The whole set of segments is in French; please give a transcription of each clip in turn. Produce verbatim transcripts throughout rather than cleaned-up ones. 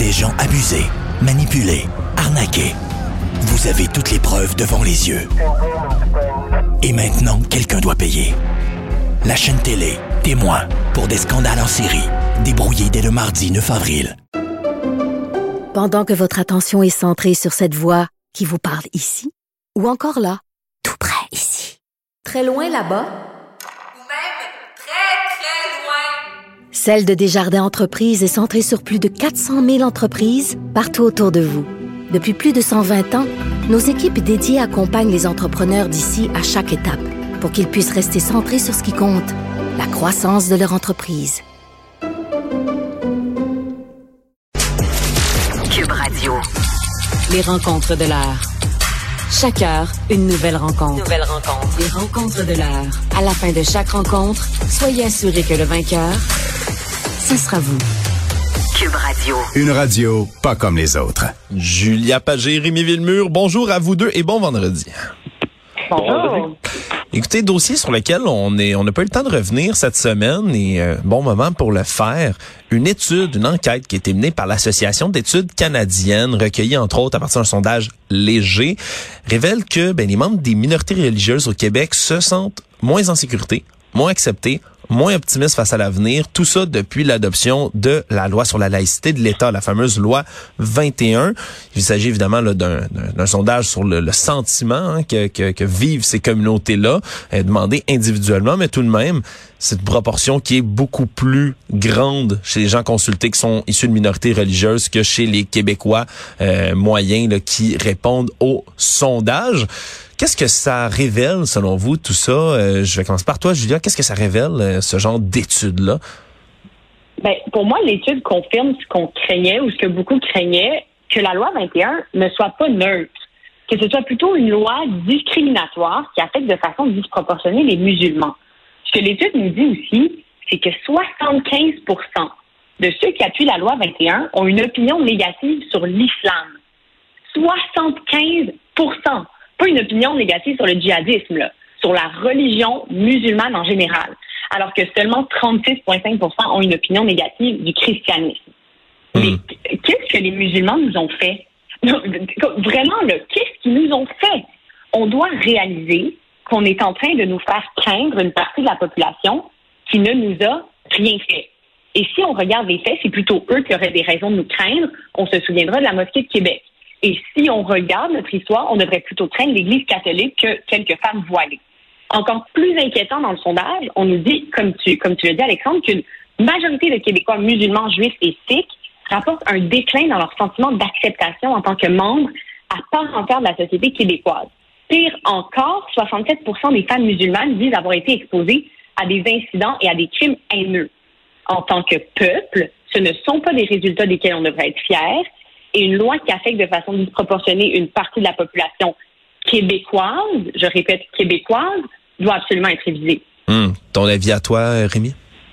des gens abusés, manipulés, arnaqués. Vous avez toutes les preuves devant les yeux. Et maintenant, quelqu'un doit payer. La chaîne télé, témoin, pour des scandales en série, débrouillés dès le mardi neuf avril. Pendant que votre attention est centrée sur cette voix qui vous parle ici, ou encore là, tout près ici, très loin là-bas, ou même très, très loin. Celle de Desjardins Entreprises est centrée sur plus de quatre cent mille entreprises partout autour de vous. Depuis plus de cent vingt ans, nos équipes dédiées accompagnent les entrepreneurs d'ici à chaque étape pour qu'ils puissent rester centrés sur ce qui compte, la croissance de leur entreprise. Cube Radio. Les rencontres de l'heure. Chaque heure, une nouvelle rencontre. Nouvelle rencontre. Les rencontres de l'heure. À la fin de chaque rencontre, soyez assurés que le vainqueur, ce sera vous. Cube Radio. Une radio pas comme les autres. Julia Pagé, Rémi Villemur, bonjour à vous deux et bon vendredi. Bonjour. Écoutez, dossier sur lequel on est, on n'a pas eu le temps de revenir cette semaine et euh, bon moment pour le faire. Une étude, une enquête qui a été menée par l'Association d'études canadiennes, recueillie entre autres à partir d'un sondage léger, révèle que ben, les membres des minorités religieuses au Québec se sentent moins en sécurité, moins acceptés, moins optimiste face à l'avenir, tout ça depuis l'adoption de la loi sur la laïcité de l'État, la fameuse loi vingt et un. Il s'agit évidemment là, d'un, d'un, d'un sondage sur le, le sentiment hein, que, que, que vivent ces communautés-là, euh, demandé individuellement, mais tout de même, c'est une proportion qui est beaucoup plus grande chez les gens consultés qui sont issus de minorités religieuses que chez les Québécois euh, moyens là, qui répondent au sondage. Qu'est-ce que ça révèle, selon vous, tout ça? Euh, je vais commencer par toi, Julia. Qu'est-ce que ça révèle, euh, ce genre d'études-là? Ben, pour moi, l'étude confirme ce qu'on craignait ou ce que beaucoup craignaient, que la loi vingt et un ne soit pas neutre, que ce soit plutôt une loi discriminatoire qui affecte de façon disproportionnée les musulmans. Ce que l'étude nous dit aussi, c'est que soixante-quinze pour cent de ceux qui appuient la loi vingt et un ont une opinion négative sur l'islam. soixante-quinze pour cent. Pas une opinion négative sur le djihadisme, là, sur la religion musulmane en général, alors que seulement trente-six virgule cinq pour cent ont une opinion négative du christianisme. Mmh. Mais qu'est-ce que les musulmans nous ont fait? Vraiment, là, qu'est-ce qu'ils nous ont fait? On doit réaliser qu'on est en train de nous faire craindre une partie de la population qui ne nous a rien fait. Et si on regarde les faits, c'est plutôt eux qui auraient des raisons de nous craindre. On se souviendra de la mosquée de Québec. Et si on regarde notre histoire, on devrait plutôt craindre l'Église catholique que quelques femmes voilées. Encore plus inquiétant dans le sondage, on nous dit, comme tu, comme tu l'as dit, Alexandre, qu'une majorité de Québécois musulmans, juifs et sikhs rapportent un déclin dans leur sentiment d'acceptation en tant que membres à part entière de la société québécoise. Pire encore, soixante-sept pour cent des femmes musulmanes disent avoir été exposées à des incidents et à des crimes haineux. En tant que peuple, ce ne sont pas des résultats desquels on devrait être fiers. Et une loi qui affecte de façon disproportionnée une partie de la population québécoise, je répète québécoise, doit absolument être révisée. Hum. Ton avis à toi, Rémi?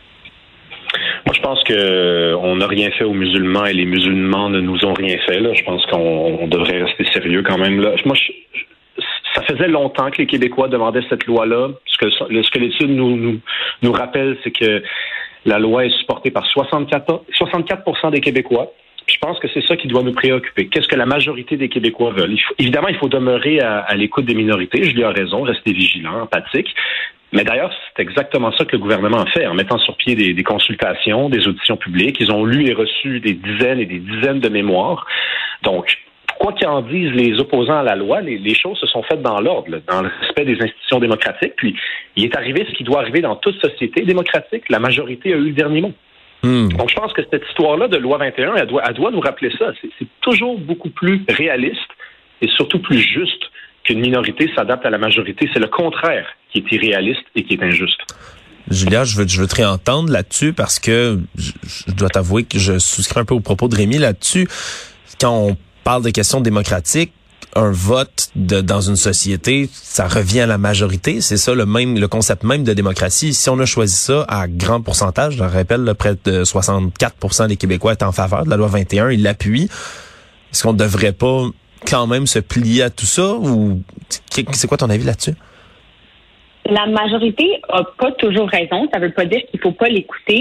Moi, je pense que on n'a rien fait aux musulmans et les musulmans ne nous ont rien fait. Là. Je pense qu'on on devrait rester sérieux quand même. Là. Moi, je, ça faisait longtemps que les Québécois demandaient cette loi-là. Ce que, ce que l'étude nous, nous, nous rappelle, c'est que la loi est supportée par soixante-quatre pour cent des Québécois. Je pense que c'est ça qui doit nous préoccuper. Qu'est-ce que la majorité des Québécois veulent? Il faut, évidemment, il faut demeurer à, à l'écoute des minorités. Julie a raison, rester vigilant, empathique. Mais d'ailleurs, c'est exactement ça que le gouvernement a fait en mettant sur pied des, des consultations, des auditions publiques. Ils ont lu et reçu des dizaines et des dizaines de mémoires. Donc, quoi qu'en disent les opposants à la loi, les, les choses se sont faites dans l'ordre, là, dans le respect des institutions démocratiques. Puis, il est arrivé ce qui doit arriver dans toute société démocratique. La majorité a eu le dernier mot. Mmh. Donc, je pense que cette histoire-là de loi vingt et un, elle doit, elle doit nous rappeler ça. C'est, c'est toujours beaucoup plus réaliste et surtout plus juste qu'une minorité s'adapte à la majorité. C'est le contraire qui est irréaliste et qui est injuste. Julia, je veux, je veux te réentendre là-dessus parce que je, je dois t'avouer que je souscris un peu aux propos de Rémi là-dessus. Quand on parle de questions démocratiques, un vote de, dans une société, ça revient à la majorité. C'est ça le même, le concept même de démocratie. Si on a choisi ça à grand pourcentage, je le rappelle, là, près de soixante-quatre pour cent des Québécois est en faveur de la loi vingt et un, ils l'appuient. Est-ce qu'on ne devrait pas quand même se plier à tout ça ou c'est quoi ton avis là-dessus? La majorité a pas toujours raison. Ça veut pas dire qu'il faut pas l'écouter.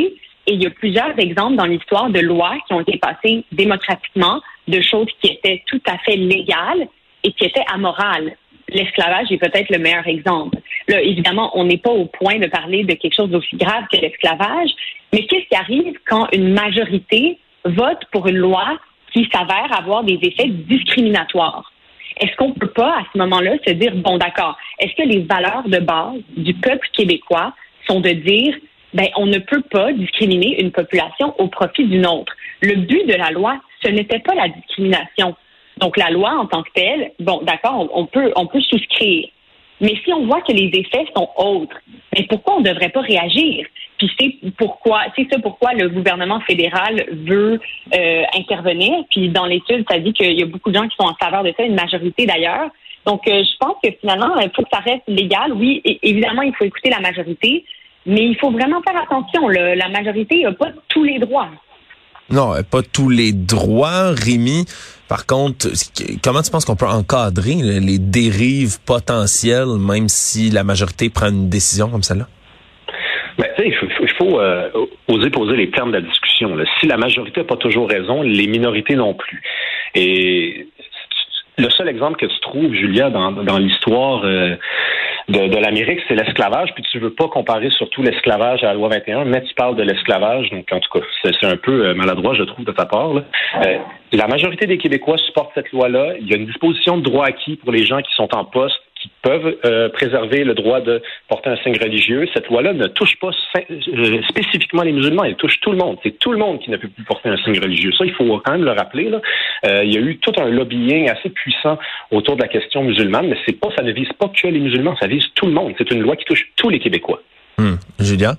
Et il y a plusieurs exemples dans l'histoire de lois qui ont été passées démocratiquement, de choses qui étaient tout à fait légales et qui étaient amorales. L'esclavage est peut-être le meilleur exemple. Là, évidemment, on n'est pas au point de parler de quelque chose d'aussi grave que l'esclavage, mais qu'est-ce qui arrive quand une majorité vote pour une loi qui s'avère avoir des effets discriminatoires? Est-ce qu'on peut pas, à ce moment-là, se dire, bon, d'accord, est-ce que les valeurs de base du peuple québécois sont de dire, ben, on ne peut pas discriminer une population au profit d'une autre? Le but de la loi, ce n'était pas la discrimination. Donc, la loi en tant que telle, bon, d'accord, on, on peut, on peut souscrire. Mais si on voit que les effets sont autres, mais pourquoi on ne devrait pas réagir? Puis c'est pourquoi, c'est ça pourquoi le gouvernement fédéral veut euh, intervenir. Puis dans l'étude, ça dit qu'il y a beaucoup de gens qui sont en faveur de ça, une majorité d'ailleurs. Donc, euh, je pense que finalement, il faut que ça reste légal. Oui, et, évidemment, il faut écouter la majorité, mais il faut vraiment faire attention. Là. La majorité n'a pas tous les droits. Non, pas tous les droits, Rémi. Par contre, comment tu penses qu'on peut encadrer les dérives potentielles, même si la majorité prend une décision comme celle-là? Ben, tu sais, il faut, il faut euh, oser poser les termes de la discussion. Là. Si la majorité n'a pas toujours raison, les minorités non plus. Et le seul exemple que tu trouves, Julia, dans, dans l'histoire euh, de, de l'Amérique, c'est l'esclavage. Puis tu veux pas comparer surtout l'esclavage à la loi vingt et un, mais tu parles de l'esclavage. Donc, en tout cas, c'est, c'est un peu maladroit, je trouve, de ta part. Là. Euh, la majorité des Québécois supportent cette loi-là. Il y a une disposition de droit acquis pour les gens qui sont en poste, qui peuvent euh, préserver le droit de porter un signe religieux. Cette loi-là ne touche pas euh, spécifiquement les musulmans, elle touche tout le monde. C'est tout le monde qui ne peut plus porter un signe religieux. Ça, il faut quand même le rappeler. Là. Euh, il y a eu tout un lobbying assez puissant autour de la question musulmane, mais c'est pas, ça ne vise pas que les musulmans, ça vise tout le monde. C'est une loi qui touche tous les Québécois. Hum. Julia?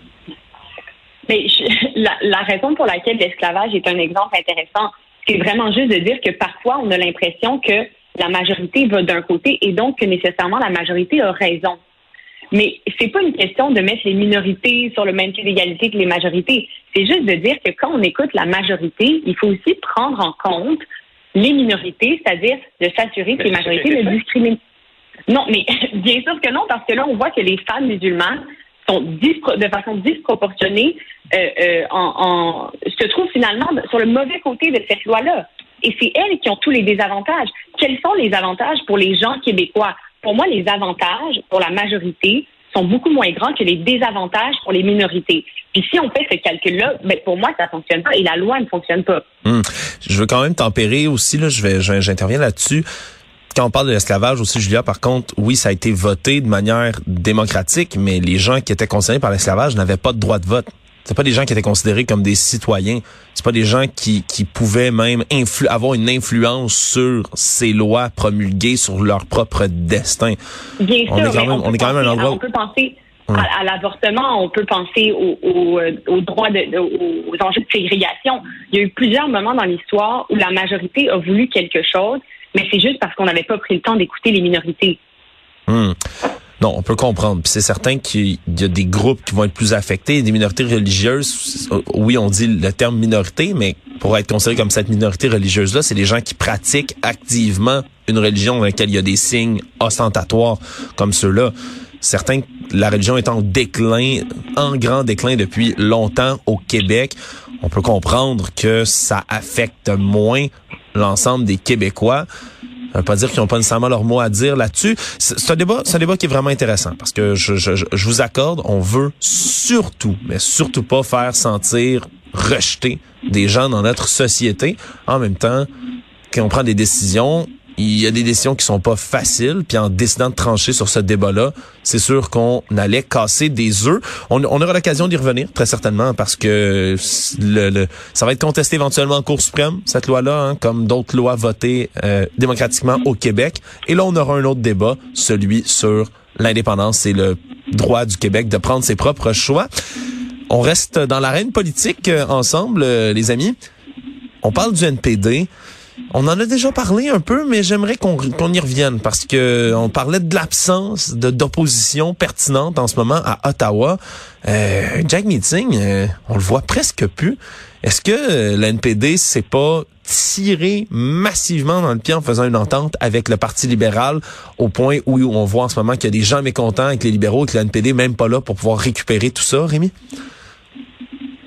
Mais je, la, la raison pour laquelle l'esclavage est un exemple intéressant, c'est vraiment juste de dire que parfois, on a l'impression que la majorité va d'un côté et donc que nécessairement la majorité a raison. Mais c'est pas une question de mettre les minorités sur le même pied d'égalité que les majorités. C'est juste de dire que quand on écoute la majorité, il faut aussi prendre en compte les minorités, c'est-à-dire de s'assurer que les majorités ne discriminent. Non, mais bien sûr que non, parce que là, on voit que les femmes musulmanes sont dispro- de façon disproportionnée, euh, euh, en, en, se trouvent finalement sur le mauvais côté de cette loi-là. Et c'est elles qui ont tous les désavantages. Quels sont les avantages pour les gens québécois? Pour moi, les avantages pour la majorité sont beaucoup moins grands que les désavantages pour les minorités. Puis si on fait ce calcul-là, ben pour moi, ça fonctionne pas et la loi ne fonctionne pas. Hum. Je veux quand même tempérer aussi, là, je vais, j'interviens là-dessus. Quand on parle de l'esclavage aussi, Julia, par contre, oui, ça a été voté de manière démocratique, mais les gens qui étaient concernés par l'esclavage n'avaient pas de droit de vote. C'est pas des gens qui étaient considérés comme des citoyens. C'est pas des gens qui, qui pouvaient même influ- avoir une influence sur ces lois promulguées, sur leur propre destin. Bien on sûr, est quand même, on, on est quand même un endroit. On peut penser à, à l'avortement, on peut penser aux au, au droits de, de, aux enjeux de ségrégation. Il y a eu plusieurs moments dans l'histoire où la majorité a voulu quelque chose, mais c'est juste parce qu'on n'avait pas pris le temps d'écouter les minorités. Hum. Non, on peut comprendre. Puis c'est certain qu'il y a des groupes qui vont être plus affectés, des minorités religieuses. Oui, on dit le terme minorité, mais pour être considéré comme cette minorité religieuse-là, c'est des gens qui pratiquent activement une religion dans laquelle il y a des signes ostentatoires comme ceux-là. Certains, la religion est en déclin, en grand déclin depuis longtemps au Québec. On peut comprendre que ça affecte moins l'ensemble des Québécois. Ça veut pas dire qu'ils n'ont pas nécessairement leur mot à dire là-dessus. C'est, c'est un débat, c'est un débat qui est vraiment intéressant parce que je, je, je vous accorde, on veut surtout, mais surtout pas faire sentir rejeter des gens dans notre société. En même temps, quand on prend des décisions, il y a des décisions qui sont pas faciles, puis en décidant de trancher sur ce débat-là, c'est sûr qu'on allait casser des œufs. On, on aura l'occasion d'y revenir, très certainement, parce que le, le ça va être contesté éventuellement en Cour suprême, cette loi-là, hein, comme d'autres lois votées euh, démocratiquement au Québec. Et là, on aura un autre débat, celui sur l'indépendance et le droit du Québec de prendre ses propres choix. On reste dans l'arène politique euh, ensemble, euh, les amis. On parle du N P D. On en a déjà parlé un peu, mais j'aimerais qu'on, qu'on y revienne parce que on parlait de l'absence de, d'opposition pertinente en ce moment à Ottawa. Euh, Jack Meeting, euh, on le voit presque plus. Est-ce que euh, la N P D s'est pas tiré massivement dans le pied en faisant une entente avec le Parti libéral au point où on voit en ce moment qu'il y a des gens mécontents avec les libéraux et que la N P D n'est même pas là pour pouvoir récupérer tout ça, Rémi?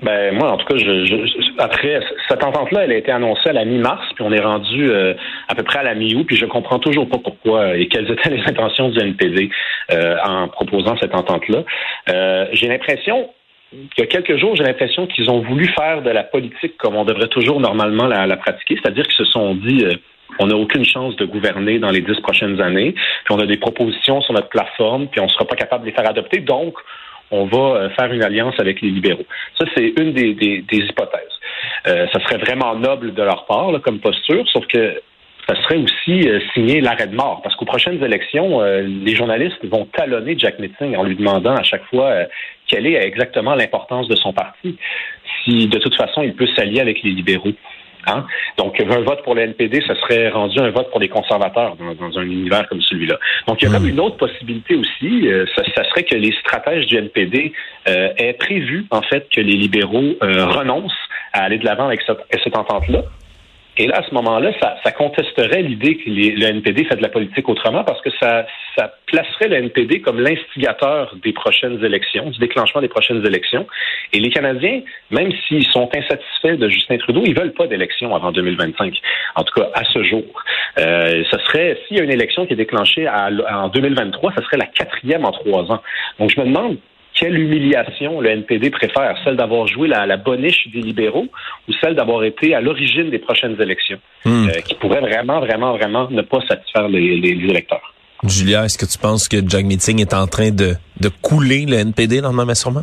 Ben moi, en tout cas, je, je, après cette entente-là, elle a été annoncée à la mi-mars, puis on est rendu euh, à peu près à la mi-août, puis je comprends toujours pas pourquoi et quelles étaient les intentions du N P D euh, en proposant cette entente-là. Euh, j'ai l'impression il y a quelques jours, j'ai l'impression qu'ils ont voulu faire de la politique comme on devrait toujours normalement la, la pratiquer, c'est-à-dire qu'ils se sont dit euh, on n'a aucune chance de gouverner dans les dix prochaines années, puis on a des propositions sur notre plateforme, puis on ne sera pas capable de les faire adopter, donc on va faire une alliance avec les libéraux. Ça, c'est une des, des, des hypothèses. Euh, ça serait vraiment noble de leur part là, comme posture, sauf que ça serait aussi euh, signer l'arrêt de mort, parce qu'aux prochaines élections, euh, les journalistes vont talonner Jack Meeting en lui demandant à chaque fois euh, quelle est exactement l'importance de son parti, si de toute façon il peut s'allier avec les libéraux. Hein? Donc, un vote pour le N P D, ça serait rendu un vote pour les conservateurs dans, dans un univers comme celui-là. Donc, il y a comme une autre possibilité aussi, euh, ça, ça serait que les stratèges du N P D euh, aient prévu, en fait, que les libéraux euh, renoncent à aller de l'avant avec cette, avec cette entente-là. Et là, à ce moment-là, ça, ça contesterait l'idée que les, le N P D fait de la politique autrement parce que ça, ça placerait le N P D comme l'instigateur des prochaines élections, du déclenchement des prochaines élections. Et les Canadiens, même s'ils sont insatisfaits de Justin Trudeau, ils veulent pas d'élection avant deux mille vingt-cinq. En tout cas, à ce jour. Euh, ce serait, s'il y a une élection qui est déclenchée à, en deux mille vingt-trois, ça serait la quatrième en trois ans. Donc, je me demande quelle humiliation le N P D préfère, celle d'avoir joué la, la boniche des libéraux ou celle d'avoir été à l'origine des prochaines élections, mmh. euh, qui pourrait vraiment, vraiment, vraiment ne pas satisfaire les, les, les électeurs. Julia, est-ce que tu penses que Jack Meeting est en train de, de couler le N P D lentement mais sûrement?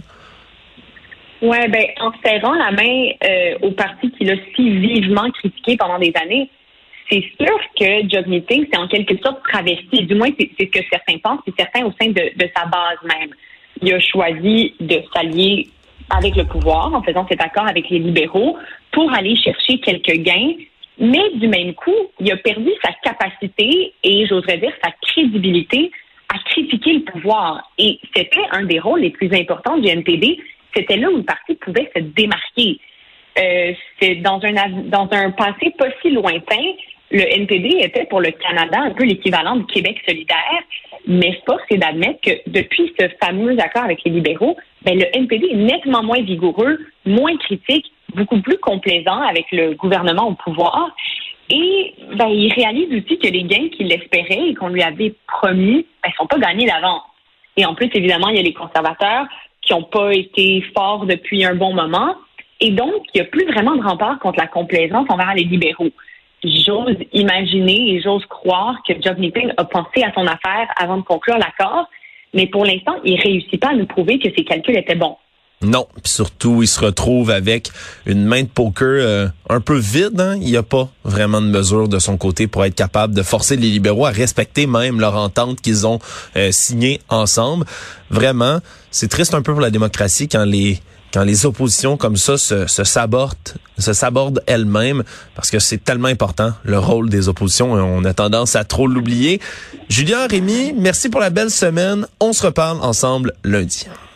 Oui, ben, en serrant la main euh, au parti qu'il a si vivement critiqué pendant des années, c'est sûr que Jack Meeting, c'est en quelque sorte travesti. Du moins, c'est, c'est ce que certains pensent, et certains au sein de, de sa base même. Il a choisi de s'allier avec le pouvoir en faisant cet accord avec les libéraux pour aller chercher quelques gains, mais du même coup, il a perdu sa capacité et, j'oserais dire, sa crédibilité à critiquer le pouvoir. Et c'était un des rôles les plus importants du N P D. C'était là où le parti pouvait se démarquer. Euh, c'est dans un, dans un passé pas si lointain, le N P D était pour le Canada un peu l'équivalent du Québec solidaire, mais force est d'admettre que depuis ce fameux accord avec les libéraux, ben le N P D est nettement moins vigoureux, moins critique, beaucoup plus complaisant avec le gouvernement au pouvoir. Et ben, il réalise aussi que les gains qu'il espérait et qu'on lui avait promis ne ben, sont pas gagnés d'avance. Et en plus, évidemment, il y a les conservateurs qui n'ont pas été forts depuis un bon moment. Et donc, il n'y a plus vraiment de rempart contre la complaisance envers les libéraux. J'ose imaginer et j'ose croire que Jack Meeting a pensé à son affaire avant de conclure l'accord, mais pour l'instant, il réussit pas à nous prouver que ses calculs étaient bons. Non, puis surtout, il se retrouve avec une main de poker euh, un peu vide. Hein? Il n'y a pas vraiment de mesure de son côté pour être capable de forcer les libéraux à respecter même leur entente qu'ils ont euh, signée ensemble. Vraiment, c'est triste un peu pour la démocratie quand les quand les oppositions comme ça se, se sabordent, se sabordent elles-mêmes, parce que c'est tellement important, le rôle des oppositions, et on a tendance à trop l'oublier. Julien, Rémi, merci pour la belle semaine. On se reparle ensemble lundi.